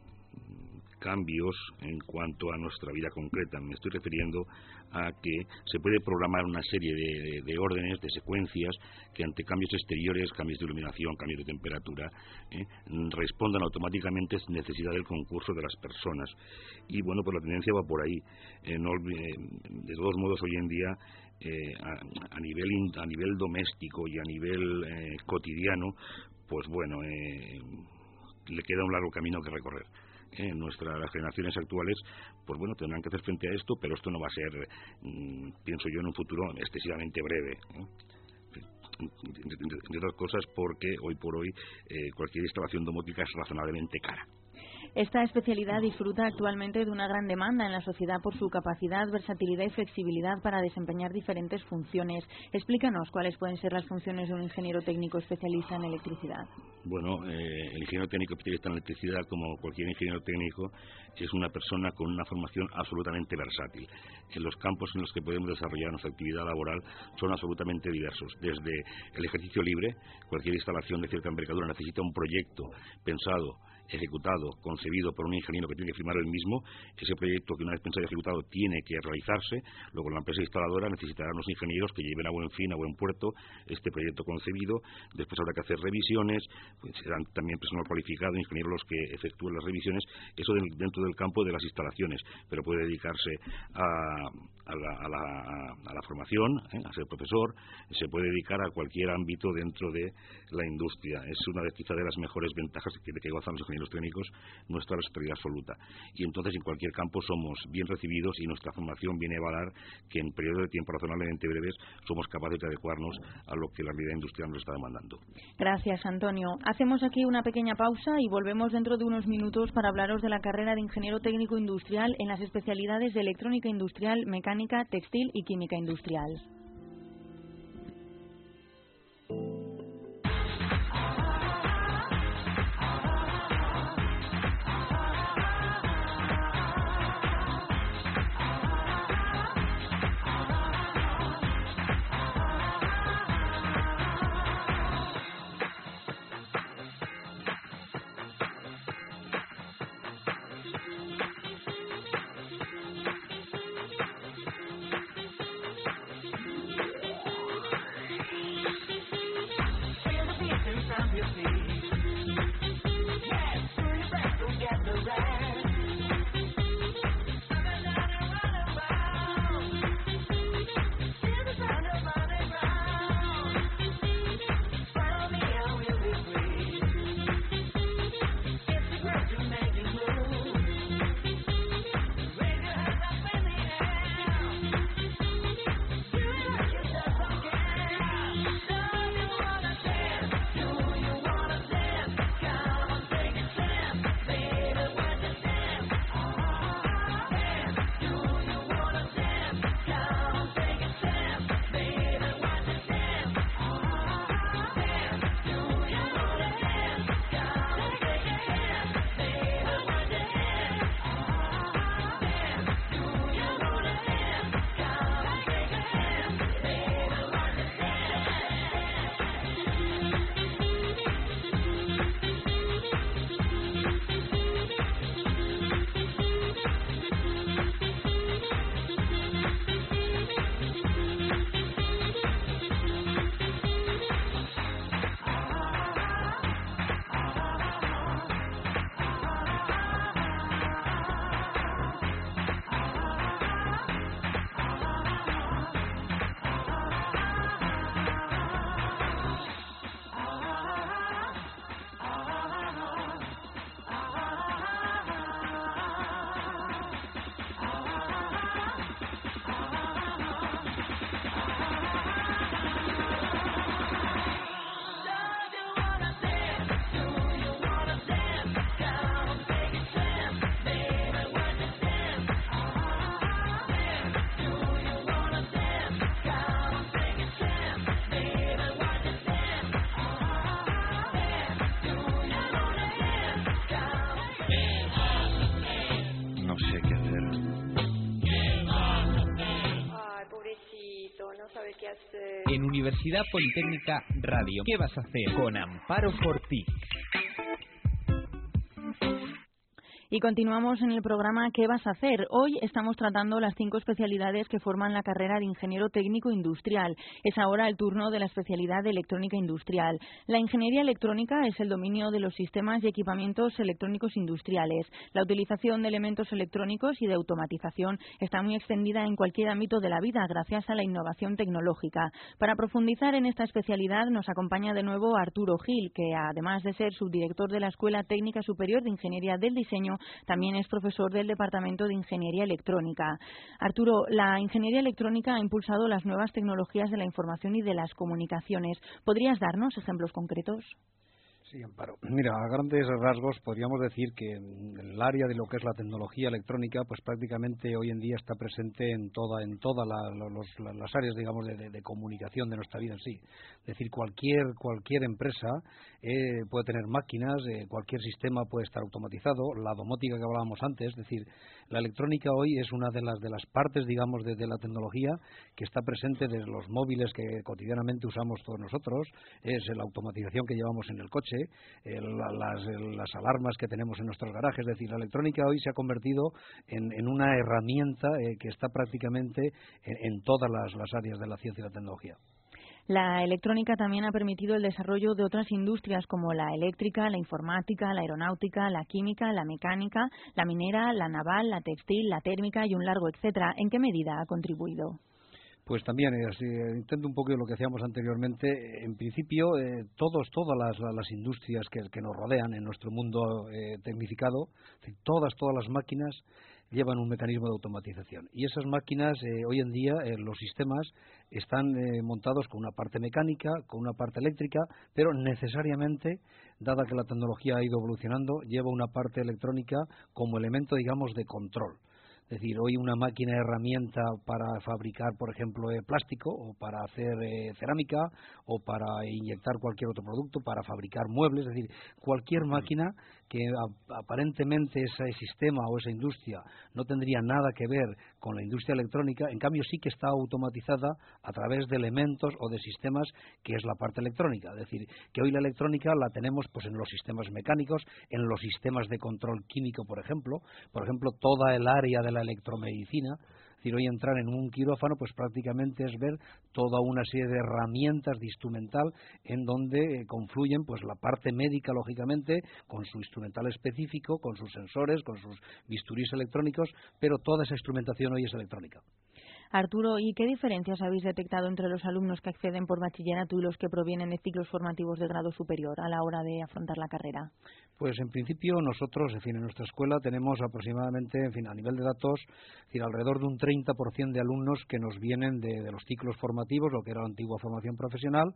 Speaker 6: cambios en cuanto a nuestra vida concreta. Me estoy refiriendo a que se puede programar una serie de, de órdenes, de secuencias, que ante cambios exteriores, cambios de iluminación, cambios de temperatura, eh, respondan automáticamente a la necesidad del concurso de las personas. Y bueno, pues la tendencia va por ahí. Eh, no, eh, de todos modos, hoy en día, eh, a, a, nivel in, a nivel doméstico y a nivel eh, cotidiano, pues bueno, eh, le queda un largo camino que recorrer. Eh, nuestras las generaciones actuales, pues bueno, tendrán que hacer frente a esto, pero esto no va a ser, mmm, pienso yo, en un futuro excesivamente breve. ¿eh? Entre otras cosas porque hoy por hoy eh, cualquier instalación domótica es razonablemente cara.
Speaker 2: Esta especialidad disfruta actualmente de una gran demanda en la sociedad por su capacidad, versatilidad y flexibilidad para desempeñar diferentes funciones. Explícanos cuáles pueden ser las funciones de un ingeniero técnico especialista en electricidad.
Speaker 6: Bueno, eh, el ingeniero técnico especialista en electricidad, como cualquier ingeniero técnico, es una persona con una formación absolutamente versátil. En los campos en los que podemos desarrollar nuestra actividad laboral son absolutamente diversos. Desde el ejercicio libre, cualquier instalación de cierta envergadura necesita un proyecto pensado, ejecutado, concebido por un ingeniero que tiene que firmar el mismo. Ese proyecto, que una vez pensado y ejecutado, tiene que realizarse. Luego la empresa instaladora necesitará unos ingenieros que lleven a buen fin, a buen puerto este proyecto concebido. Después habrá que hacer revisiones, pues serán también personal cualificado, ingenieros los que efectúen las revisiones. Eso dentro del campo de las instalaciones, pero puede dedicarse a, a, la, a, la, a la formación, ¿eh? a ser profesor. Se puede dedicar a cualquier ámbito dentro de la industria. Es una de quizá de las mejores ventajas que, de que gozan los ingenieros técnicos, nuestra versatilidad absoluta. Y entonces en cualquier campo somos bien recibidos y nuestra formación viene a avalar que en periodos de tiempo razonablemente breves somos capaces de adecuarnos a lo que la realidad industrial nos está demandando.
Speaker 2: Gracias, Antonio. Hacemos aquí una pequeña pausa y volvemos dentro de unos minutos para hablaros de la carrera de ingeniero técnico industrial en las especialidades de electrónica industrial, mecánica, textil y química industrial.
Speaker 7: Yes, turn your back, don't get the rest.
Speaker 1: Universidad Politécnica Radio. ¿Qué vas a hacer? Con Amparo Fortí.
Speaker 2: Y continuamos en el programa ¿Qué vas a hacer? Hoy estamos tratando las cinco especialidades que forman la carrera de ingeniero técnico industrial. Es ahora el turno de la especialidad de electrónica industrial. La ingeniería electrónica es el dominio de los sistemas y equipamientos electrónicos industriales. La utilización de elementos electrónicos y de automatización está muy extendida en cualquier ámbito de la vida gracias a la innovación tecnológica. Para profundizar en esta especialidad nos acompaña de nuevo Arturo Gil, que además de ser subdirector de la Escuela Técnica Superior de Ingeniería del Diseño, también es profesor del Departamento de Ingeniería Electrónica. Arturo, la ingeniería electrónica ha impulsado las nuevas tecnologías de la información y de las comunicaciones. ¿Podrías darnos ejemplos concretos?
Speaker 4: Sí, Amparo. Mira, a grandes rasgos podríamos decir que en el área de lo que es la tecnología electrónica, pues prácticamente hoy en día está presente en toda en todas la, los, la, las áreas, digamos, de, de, de comunicación de nuestra vida en sí. Es decir, cualquier cualquier empresa eh, puede tener máquinas, eh, cualquier sistema puede estar automatizado. La domótica que hablábamos antes, es decir, la electrónica hoy es una de las de las partes, digamos, de, de la tecnología que está presente desde los móviles que cotidianamente usamos todos nosotros, es la automatización que llevamos en el coche, Eh, la, las, las alarmas que tenemos en nuestros garajes. Es decir, la electrónica hoy se ha convertido en, en una herramienta eh, que está prácticamente en, en todas las, las áreas de la ciencia y la tecnología.
Speaker 2: La electrónica también ha permitido el desarrollo de otras industrias como la eléctrica, la informática, la aeronáutica, la química, la mecánica, la minera, la naval, la textil, la térmica y un largo etcétera. ¿En qué medida ha contribuido?
Speaker 4: Pues también, eh, así, intento un poco lo que hacíamos anteriormente. En principio, eh, todos, todas las, las industrias que, que nos rodean en nuestro mundo eh, tecnificado, todas, todas las máquinas llevan un mecanismo de automatización. Y esas máquinas, eh, hoy en día, eh, los sistemas están eh, montados con una parte mecánica, con una parte eléctrica, pero necesariamente, dada que la tecnología ha ido evolucionando, lleva una parte electrónica como elemento, digamos, de control. Es decir, hoy una máquina herramienta para fabricar, por ejemplo, eh, plástico o para hacer eh, cerámica o para inyectar cualquier otro producto, para fabricar muebles, es decir, cualquier máquina que a, aparentemente ese sistema o esa industria no tendría nada que ver con la industria electrónica, en cambio sí que está automatizada a través de elementos o de sistemas que es la parte electrónica. Es decir, que hoy la electrónica la tenemos pues en los sistemas mecánicos, en los sistemas de control químico, por ejemplo, por ejemplo, toda el área de la electromedicina. Es decir, hoy entrar en un quirófano pues prácticamente es ver toda una serie de herramientas de instrumental en donde eh, confluyen pues la parte médica, lógicamente, con su instrumental específico, con sus sensores, con sus bisturís electrónicos, pero toda esa instrumentación hoy es electrónica.
Speaker 2: Arturo, ¿y qué diferencias habéis detectado entre los alumnos que acceden por bachillerato y los que provienen de ciclos formativos de grado superior a la hora de afrontar la carrera?
Speaker 4: Pues en principio nosotros, en fin, en nuestra escuela tenemos aproximadamente, en fin, a nivel de datos, es decir, alrededor de un treinta por ciento de alumnos que nos vienen de, de los ciclos formativos, lo que era la antigua formación profesional,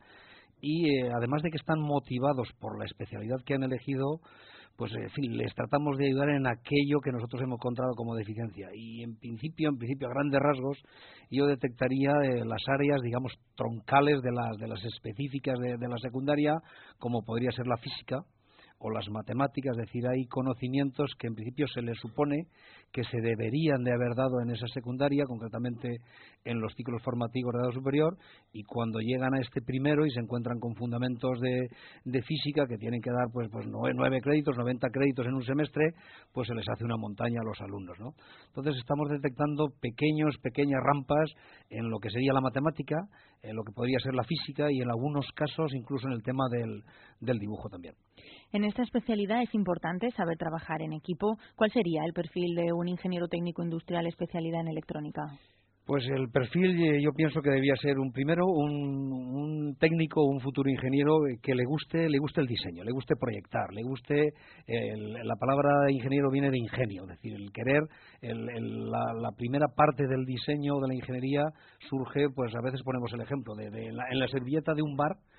Speaker 4: y eh, además de que están motivados por la especialidad que han elegido, pues en fin, les tratamos de ayudar en aquello que nosotros hemos encontrado como deficiencia. Y en principio, en principio a grandes rasgos, yo detectaría eh, las áreas, digamos, troncales de las, de las específicas de, de la secundaria, como podría ser la física o las matemáticas. Es decir, hay conocimientos que en principio se les supone que se deberían de haber dado en esa secundaria, concretamente en los ciclos formativos de grado superior, y cuando llegan a este primero y se encuentran con fundamentos de, de física que tienen que dar pues, pues nueve, nueve créditos, noventa créditos en un semestre, pues se les hace una montaña a los alumnos, ¿no? Entonces estamos detectando pequeños, pequeñas rampas en lo que sería la matemática, en lo que podría ser la física y en algunos casos incluso en el tema del, del dibujo también.
Speaker 2: En esta especialidad es importante saber trabajar en equipo. ¿Cuál sería el perfil de un ingeniero técnico industrial especialidad en electrónica?
Speaker 4: Pues el perfil eh, yo pienso que debía ser un primero un, un técnico, un futuro ingeniero que le guste, le guste el diseño, le guste proyectar, le guste el, la palabra ingeniero viene de ingenio, es decir, el querer, el, el, la, la primera parte del diseño de la ingeniería surge, pues a veces ponemos el ejemplo de, de la, en la servilleta de un bar.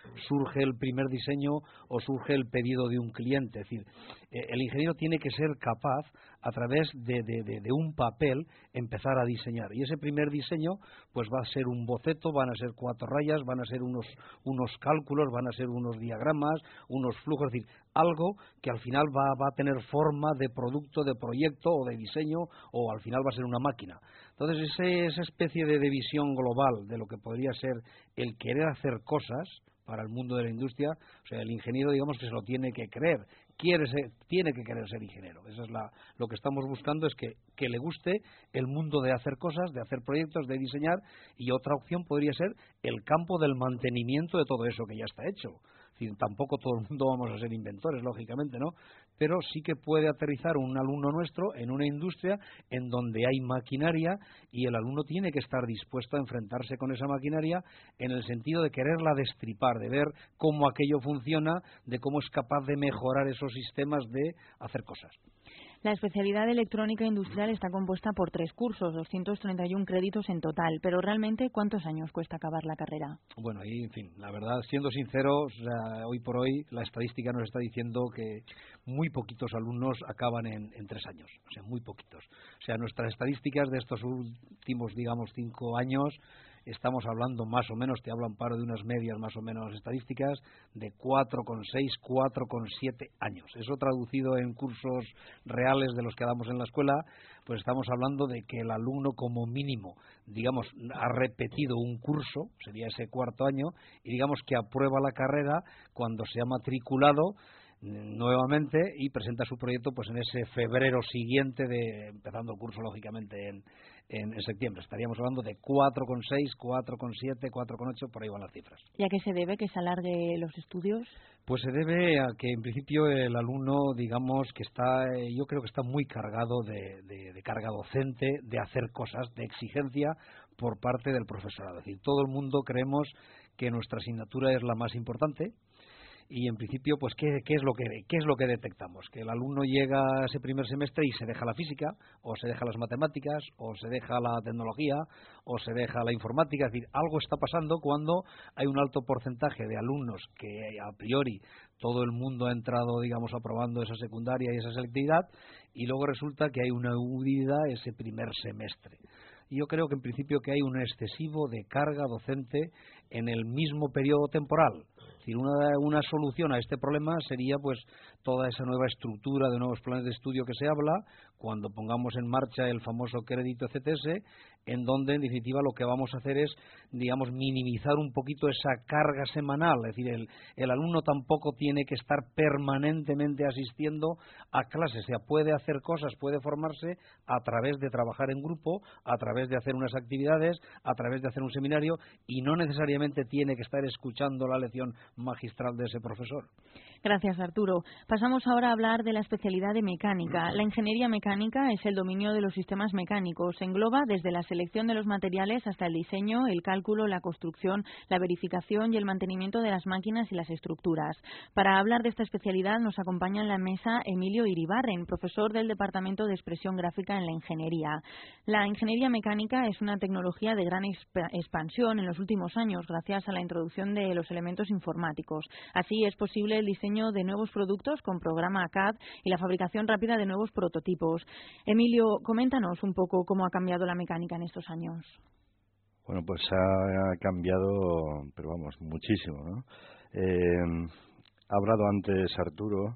Speaker 4: surge el primer diseño o surge el pedido de un cliente. Es decir, eh, el ingeniero tiene que ser capaz, a través de, de, de, de un papel, empezar a diseñar. Y ese primer diseño pues va a ser un boceto, van a ser cuatro rayas, van a ser unos, unos cálculos, van a ser unos diagramas, unos flujos, es decir, algo que al final va, va a tener forma de producto, de proyecto o de diseño, o al final va a ser una máquina. Entonces, ese, esa especie de, de visión global de lo que podría ser el querer hacer cosas para el mundo de la industria, o sea, el ingeniero, digamos, que se lo tiene que creer, quiere ser, tiene que querer ser ingeniero. Eso es la, lo que estamos buscando, es que, que le guste el mundo de hacer cosas, de hacer proyectos, de diseñar, y otra opción podría ser el campo del mantenimiento de todo eso que ya está hecho. Es decir, tampoco todo el mundo vamos a ser inventores, lógicamente, ¿no? Pero sí que puede aterrizar un alumno nuestro en una industria en donde hay maquinaria, y el alumno tiene que estar dispuesto a enfrentarse con esa maquinaria en el sentido de quererla destripar, de ver cómo aquello funciona, de cómo es capaz de mejorar esos sistemas de hacer cosas.
Speaker 2: La especialidad de electrónica industrial está compuesta por tres cursos, doscientos treinta y uno créditos en total, pero realmente, ¿cuántos años cuesta acabar la carrera?
Speaker 4: Bueno, y en fin, la verdad, siendo sinceros, o sea, hoy por hoy la estadística nos está diciendo que muy poquitos alumnos acaban en, en tres años, o sea, muy poquitos. O sea, nuestras estadísticas de estos últimos, digamos, cinco años, estamos hablando más o menos, te hablo, Amparo, de unas medias más o menos estadísticas de cuatro coma seis, cuatro coma siete años. Eso traducido en cursos reales de los que damos en la escuela, pues estamos hablando de que el alumno como mínimo, digamos, ha repetido un curso, sería ese cuarto año, y digamos que aprueba la carrera cuando se ha matriculado nuevamente y presenta su proyecto pues en ese febrero siguiente, de empezando el curso lógicamente en, en, en septiembre. Estaríamos hablando de cuatro coma seis, cuatro coma siete, cuatro coma ocho, por ahí van las cifras.
Speaker 2: ¿Y a qué se debe que se alargue los estudios?
Speaker 4: Pues se debe a que en principio el alumno, digamos, que está, yo creo que está muy cargado de, de, de carga docente, de hacer cosas, de exigencia por parte del profesorado. Es decir, todo el mundo creemos que nuestra asignatura es la más importante. Y en principio, pues ¿qué, qué es lo que qué es lo que detectamos? Que el alumno llega a ese primer semestre y se deja la física, o se deja las matemáticas, o se deja la tecnología, o se deja la informática. Es decir, algo está pasando cuando hay un alto porcentaje de alumnos que a priori todo el mundo ha entrado, digamos, aprobando esa secundaria y esa selectividad, y luego resulta que hay una huida ese primer semestre. Y yo creo que en principio que hay un excesivo de carga docente en el mismo periodo temporal. Es decir, una, una solución a este problema sería pues toda esa nueva estructura de nuevos planes de estudio que se habla cuando pongamos en marcha el famoso crédito C T S, en donde en definitiva lo que vamos a hacer es, digamos, minimizar un poquito esa carga semanal. Es decir, el, el alumno tampoco tiene que estar permanentemente asistiendo a clases, o sea, puede hacer cosas, puede formarse a través de trabajar en grupo, a través de hacer unas actividades, a través de hacer un seminario, y no necesariamente tiene que estar escuchando la lección magistral de ese profesor.
Speaker 2: Gracias, Arturo. Pasamos ahora a hablar de la especialidad de mecánica. La ingeniería mecánica es el dominio de los sistemas mecánicos. Engloba desde la selección de los materiales hasta el diseño, el cálculo, la construcción, la verificación y el mantenimiento de las máquinas y las estructuras. Para hablar de esta especialidad nos acompaña en la mesa Emilio Iribarren, profesor del Departamento de Expresión Gráfica en la Ingeniería. La ingeniería mecánica es una tecnología de gran expansión en los últimos años gracias a la introducción de los elementos informáticos. Así es posible el diseño de nuevos productos con programa C A D y la fabricación rápida de nuevos prototipos. Emilio, coméntanos un poco cómo ha cambiado la mecánica en estos años.
Speaker 7: Bueno, pues ha cambiado, pero vamos, muchísimo, ¿no? Eh, ha hablado antes Arturo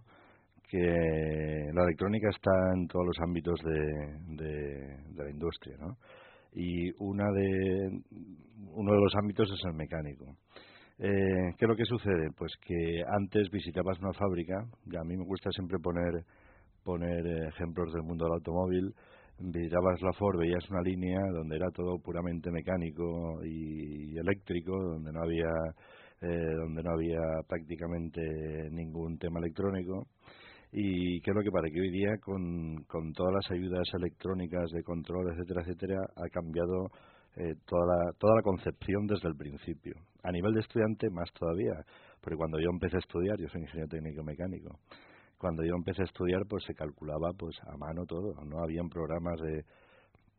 Speaker 7: que la electrónica está en todos los ámbitos de, de, de la industria, ¿no? Y una de, uno de los ámbitos es el mecánico. Eh, ¿Qué es lo que sucede? Pues que antes visitabas una fábrica, y a mí me gusta siempre poner, poner ejemplos del mundo del automóvil. Visitabas la Ford, veías una línea donde era todo puramente mecánico y, y eléctrico, donde no había eh, donde no había prácticamente ningún tema electrónico. Y qué es lo que pasa, que hoy día con, con todas las ayudas electrónicas de control, etcétera, etcétera, ha cambiado eh, toda la, toda la concepción desde el principio. A nivel de estudiante más todavía, porque cuando yo empecé a estudiar, yo soy ingeniero técnico mecánico, cuando yo empecé a estudiar pues se calculaba pues a mano todo, no habían programas de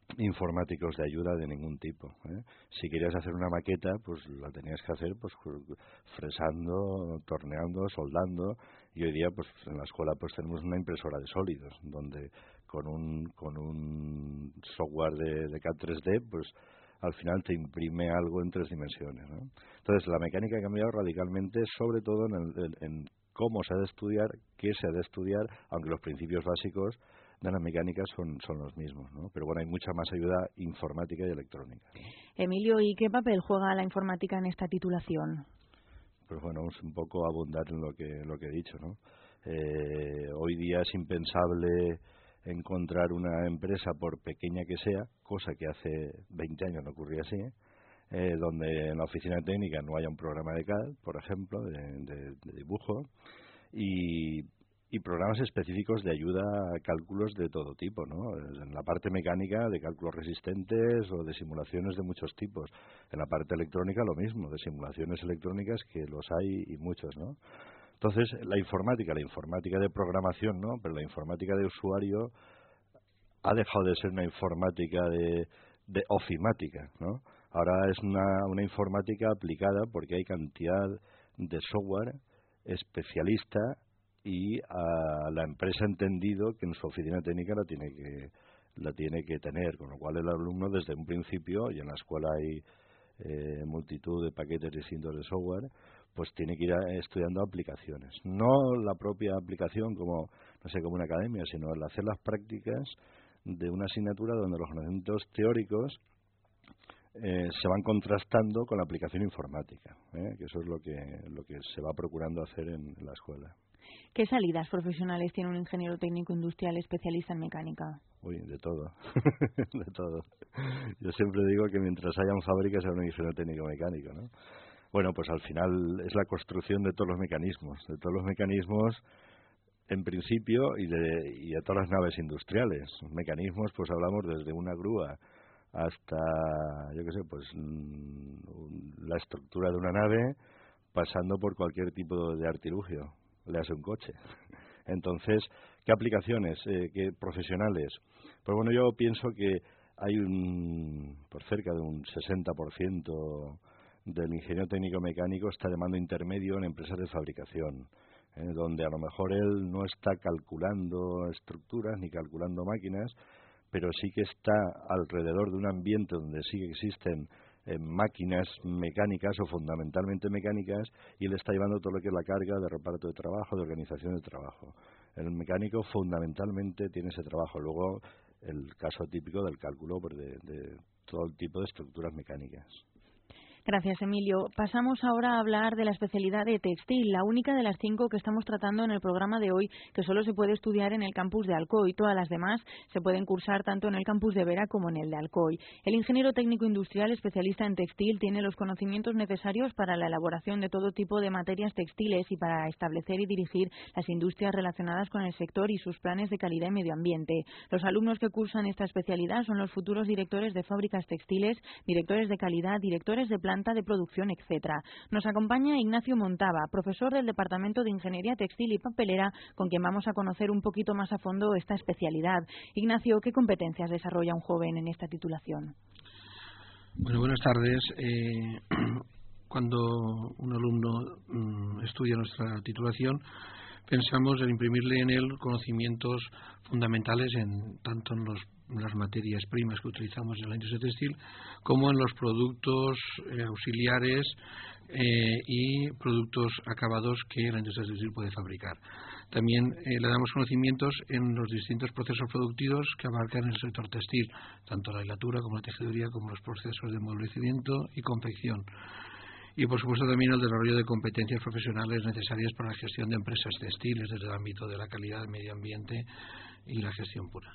Speaker 7: informáticos de ayuda de ningún tipo, ¿eh? Si querías hacer una maqueta, pues la tenías que hacer pues fresando, torneando, soldando, y hoy día pues en la escuela pues tenemos una impresora de sólidos, donde con un con un software de, de C A D tres D pues al final te imprime algo en tres dimensiones, ¿no? Entonces la mecánica ha cambiado radicalmente, sobre todo en, el, en cómo se ha de estudiar, qué se ha de estudiar, aunque los principios básicos de las mecánicas son, son los mismos, ¿no? Pero bueno, hay mucha más ayuda informática y electrónica.
Speaker 2: Emilio, ¿y qué papel juega la informática en esta titulación?
Speaker 7: Pues bueno, es un poco abundar en lo que, lo que he dicho, ¿no? Eh, hoy día es impensable encontrar una empresa, por pequeña que sea, cosa que hace veinte años no ocurría así, ¿eh? Eh, donde en la oficina técnica no haya un programa de C A D, por ejemplo, de, de, de dibujo, y, y programas específicos de ayuda a cálculos de todo tipo, ¿no? En la parte mecánica, de cálculos resistentes o de simulaciones de muchos tipos. En la parte electrónica, lo mismo, de simulaciones electrónicas, que los hay y muchos, ¿no? Entonces, la informática, la informática de programación, ¿no? Pero la informática de usuario ha dejado de ser una informática de, de ofimática, ¿no? Ahora es una, una informática aplicada, porque hay cantidad de software especialista y a la empresa ha entendido que en su oficina técnica la tiene que la tiene que tener, con lo cual el alumno desde un principio, y en la escuela hay eh, multitud de paquetes distintos de software, pues tiene que ir a, estudiando aplicaciones. No la propia aplicación como, no sé, como una academia, sino el hacer las prácticas de una asignatura donde los conocimientos teóricos Eh, se van contrastando con la aplicación informática, ¿eh? Que eso es lo que lo que se va procurando hacer en, en la escuela.
Speaker 2: ¿Qué salidas profesionales tiene un ingeniero técnico industrial especialista en mecánica?
Speaker 7: Uy, de todo, de todo. Yo siempre digo que mientras hayan fábricas habrá un ingeniero técnico mecánico, ¿no? Bueno, pues al final es la construcción de todos los mecanismos, de todos los mecanismos en principio y de, y de todas las naves industriales. Mecanismos, pues hablamos desde una grúa hasta, yo qué sé, pues la estructura de una nave, pasando por cualquier tipo de artilugio, le hace un coche. Entonces, ¿qué aplicaciones? Eh, ¿Qué profesionales? Pues bueno, yo pienso que hay un, por cerca de un sesenta por ciento del ingeniero técnico mecánico está de mando intermedio en empresas de fabricación, eh, donde a lo mejor él no está calculando estructuras ni calculando máquinas, pero sí que está alrededor de un ambiente donde sí que existen eh, máquinas mecánicas o fundamentalmente mecánicas, y él está llevando todo lo que es la carga de reparto de trabajo, de organización de trabajo. El mecánico fundamentalmente tiene ese trabajo. Luego, el caso típico del cálculo de, de todo el tipo de estructuras mecánicas.
Speaker 2: Gracias, Emilio. Pasamos ahora a hablar de la especialidad de textil, la única de las cinco que estamos tratando en el programa de hoy, que solo se puede estudiar en el campus de Alcoy. Todas las demás se pueden cursar tanto en el campus de Vera como en el de Alcoy. El ingeniero técnico industrial especialista en textil tiene los conocimientos necesarios para la elaboración de todo tipo de materias textiles y para establecer y dirigir las industrias relacionadas con el sector y sus planes de calidad y medio ambiente. Los alumnos que cursan esta especialidad son los futuros directores de fábricas textiles, directores de calidad, directores de planta de producción, etcétera. Nos acompaña Ignacio Montava, profesor del Departamento de Ingeniería Textil y Papelera, con quien vamos a conocer un poquito más a fondo esta especialidad. Ignacio, ¿qué competencias desarrolla un joven en esta titulación?
Speaker 8: Bueno, buenas tardes. Eh, cuando un alumno mm, estudia nuestra titulación, pensamos en imprimirle en él conocimientos fundamentales en tanto en los las materias primas que utilizamos en la industria textil, como en los productos eh, auxiliares eh, y productos acabados que la industria textil puede fabricar. También eh, le damos conocimientos en los distintos procesos productivos que abarcan el sector textil, tanto la hilatura como la tejiduría, como los procesos de enmohecimiento y confección. Y, por supuesto, también el desarrollo de competencias profesionales necesarias para la gestión de empresas textiles desde el ámbito de la calidad, del medio ambiente y la gestión pura.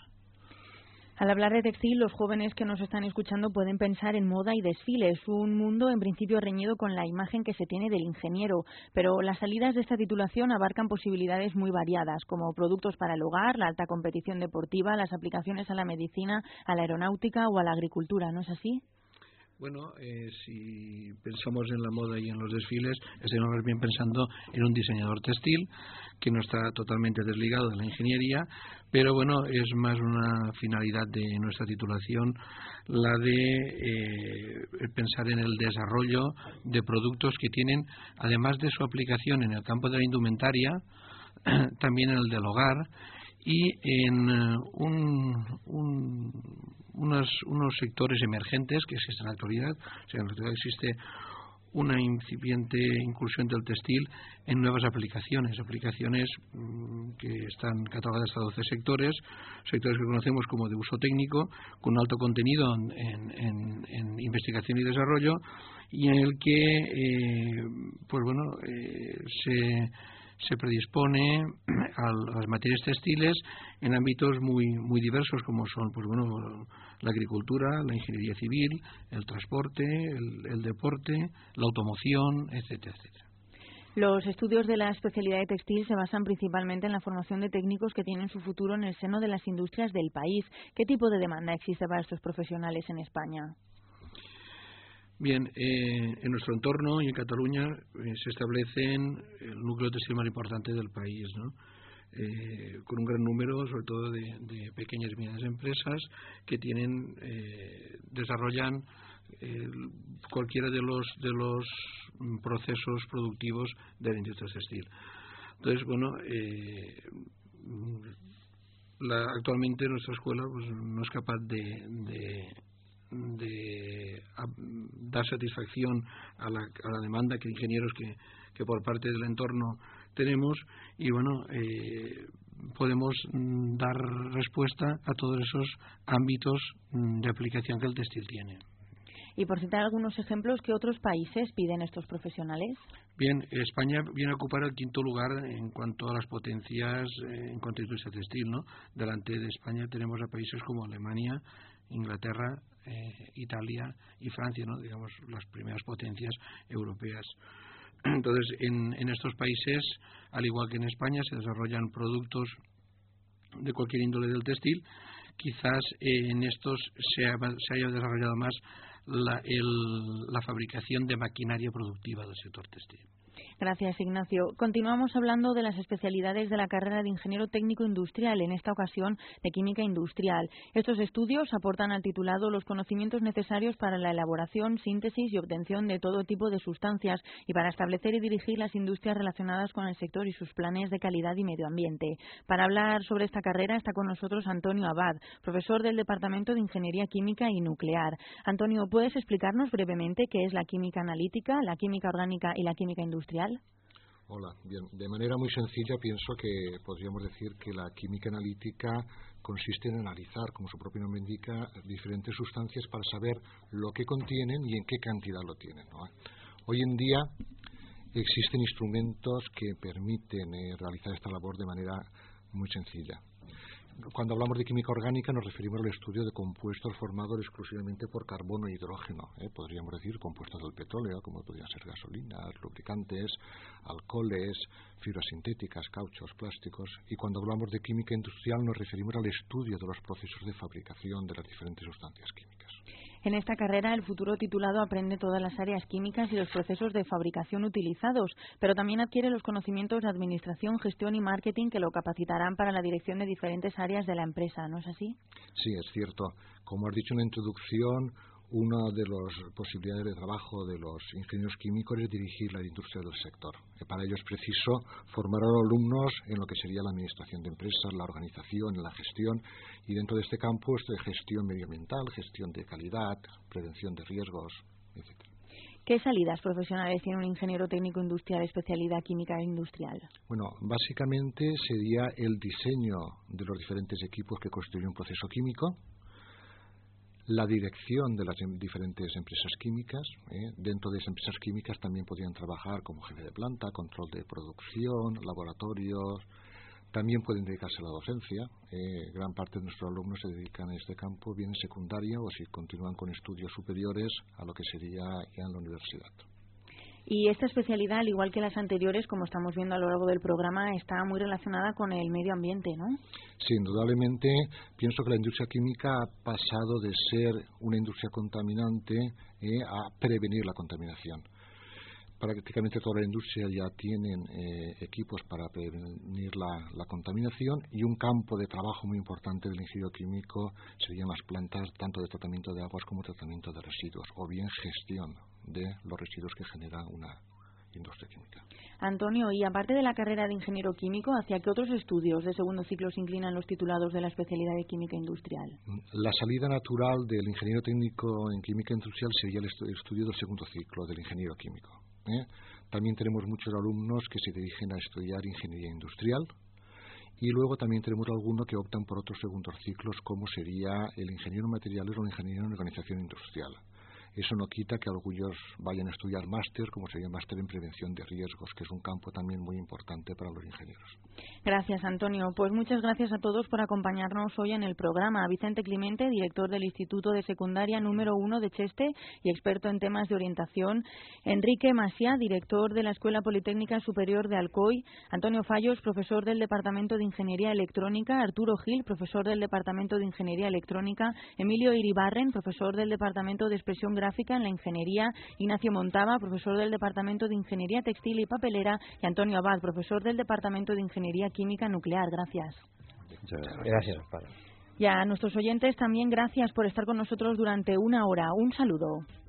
Speaker 2: Al hablar de textil, los jóvenes que nos están escuchando pueden pensar en moda y desfiles, un mundo en principio reñido con la imagen que se tiene del ingeniero, pero las salidas de esta titulación abarcan posibilidades muy variadas, como productos para el hogar, la alta competición deportiva, las aplicaciones a la medicina, a la aeronáutica o a la agricultura, ¿no es así?
Speaker 8: Bueno, eh, si pensamos en la moda y en los desfiles, estamos bien pensando en un diseñador textil que no está totalmente desligado de la ingeniería, pero bueno, es más una finalidad de nuestra titulación la de eh, pensar en el desarrollo de productos que tienen, además de su aplicación en el campo de la indumentaria, también en el del hogar y en uh, un, un, unos, unos sectores emergentes que existen en la actualidad. O sea, en la actualidad existe una incipiente incursión del textil en nuevas aplicaciones, aplicaciones mmm, que están catalogadas hasta doce sectores, sectores que conocemos como de uso técnico, con alto contenido en, en, en investigación y desarrollo, y en el que eh, pues bueno eh, se se predispone a las materias textiles en ámbitos muy muy diversos, como son pues bueno la agricultura, la ingeniería civil, el transporte, el, el deporte, la automoción, etcétera, etcétera.
Speaker 2: Los estudios de la especialidad de textil se basan principalmente en la formación de técnicos que tienen su futuro en el seno de las industrias del país. ¿Qué tipo de demanda existe para estos profesionales en España?
Speaker 8: Bien, eh, en nuestro entorno y en Cataluña eh, se establecen el núcleo textil más importante del país, ¿no? Eh, con un gran número, sobre todo de, de pequeñas y medianas empresas que tienen, eh, desarrollan eh, cualquiera de los de los procesos productivos de la industria textil. Entonces, bueno, eh, la, actualmente nuestra escuela pues, no es capaz de, de de a, dar satisfacción a la, a la demanda que ingenieros que, que por parte del entorno tenemos, y bueno eh, podemos mm, dar respuesta a todos esos ámbitos mm, de aplicación que el textil tiene.
Speaker 2: Y por citar algunos ejemplos, ¿qué otros países piden estos profesionales?
Speaker 8: Bien, España viene a ocupar el quinto lugar en cuanto a las potencias eh, en cuanto a industria textil, ¿no? Delante de España tenemos a países como Alemania, Inglaterra, eh, Italia y Francia, ¿no? Digamos las primeras potencias europeas. Entonces, en, en estos países, al igual que en España, se desarrollan productos de cualquier índole del textil. Quizás eh, en estos se, ha, se haya desarrollado más la, el, la fabricación de maquinaria productiva del sector textil.
Speaker 2: Gracias, Ignacio. Continuamos hablando de las especialidades de la carrera de Ingeniero Técnico Industrial, en esta ocasión de Química Industrial. Estos estudios aportan al titulado los conocimientos necesarios para la elaboración, síntesis y obtención de todo tipo de sustancias y para establecer y dirigir las industrias relacionadas con el sector y sus planes de calidad y medio ambiente. Para hablar sobre esta carrera está con nosotros Antonio Abad, profesor del Departamento de Ingeniería Química y Nuclear. Antonio, ¿puedes explicarnos brevemente qué es la química analítica, la química orgánica y la química industrial?
Speaker 9: Hola, bien. De manera muy sencilla pienso que podríamos decir que la química analítica consiste en analizar, como su propio nombre indica, diferentes sustancias para saber lo que contienen y en qué cantidad lo tienen, ¿no? Hoy en día existen instrumentos que permiten eh, realizar esta labor de manera muy sencilla. Cuando hablamos de química orgánica nos referimos al estudio de compuestos formados exclusivamente por carbono e hidrógeno, ¿eh? Podríamos decir compuestos del petróleo, como podrían ser gasolinas, lubricantes, alcoholes, fibras sintéticas, cauchos, plásticos. Y cuando hablamos de química industrial nos referimos al estudio de los procesos de fabricación de las diferentes sustancias químicas.
Speaker 2: En esta carrera, el futuro titulado aprende todas las áreas químicas y los procesos de fabricación utilizados, pero también adquiere los conocimientos de administración, gestión y marketing que lo capacitarán para la dirección de diferentes áreas de la empresa, ¿no es así?
Speaker 9: Sí, es cierto. Como has dicho en la introducción, una de las posibilidades de trabajo de los ingenieros químicos es dirigir la industria del sector. Para ello es preciso formar a los alumnos en lo que sería la administración de empresas, la organización, la gestión, y dentro de este campo esto de gestión medioambiental, gestión de calidad, prevención de riesgos, etcétera.
Speaker 2: ¿Qué salidas profesionales tiene un ingeniero técnico industrial especialidad química industrial?
Speaker 9: Bueno, básicamente sería el diseño de los diferentes equipos que constituyen un proceso químico, la dirección de las diferentes empresas químicas. ¿eh? Dentro de esas empresas químicas también podrían trabajar como jefe de planta, control de producción, laboratorios. También pueden dedicarse a la docencia. Eh, gran parte de nuestros alumnos se dedican a este campo, bien en secundaria o si continúan con estudios superiores a lo que sería ya en la universidad.
Speaker 2: Y esta especialidad, al igual que las anteriores, como estamos viendo a lo largo del programa, está muy relacionada con el medio ambiente, ¿no?
Speaker 9: Sí, indudablemente. Pienso que la industria química ha pasado de ser una industria contaminante eh, a prevenir la contaminación. Prácticamente toda la industria ya tienen eh, equipos para prevenir la, la contaminación, y un campo de trabajo muy importante del ingeniero químico serían las plantas tanto de tratamiento de aguas como tratamiento de residuos, o bien gestión de los residuos que genera una industria química.
Speaker 2: Antonio, y aparte de la carrera de ingeniero químico, ¿hacia qué otros estudios de segundo ciclo se inclinan los titulados de la especialidad de química industrial?
Speaker 9: La salida natural del ingeniero técnico en química industrial sería el estudio del segundo ciclo del ingeniero químico. ¿Eh? También tenemos muchos alumnos que se dirigen a estudiar ingeniería industrial, y luego también tenemos algunos que optan por otros segundos ciclos, como sería el ingeniero en materiales o el ingeniero en organización industrial. Eso no quita que algunos vayan a estudiar máster, como sería máster en prevención de riesgos, que es un campo también muy importante para los ingenieros.
Speaker 2: Gracias, Antonio. Pues muchas gracias a todos por acompañarnos hoy en el programa. Vicente Climente, director del Instituto de Secundaria número uno de Cheste y experto en temas de orientación. Enrique Masia, director de la Escuela Politécnica Superior de Alcoy. Antonio Fallos, profesor del Departamento de Ingeniería Electrónica. Arturo Gil, profesor del Departamento de Ingeniería Electrónica. Emilio Iribarren, profesor del Departamento de Expresión Gráfica en la Ingeniería. Ignacio Montava, profesor del Departamento de Ingeniería Textil y Papelera. Y Antonio Abad, profesor del Departamento de Ingeniería Química Nuclear. Gracias.
Speaker 3: Muchas gracias. Gracias, Amparo.
Speaker 2: Y a nuestros oyentes también gracias por estar con nosotros durante una hora. Un saludo.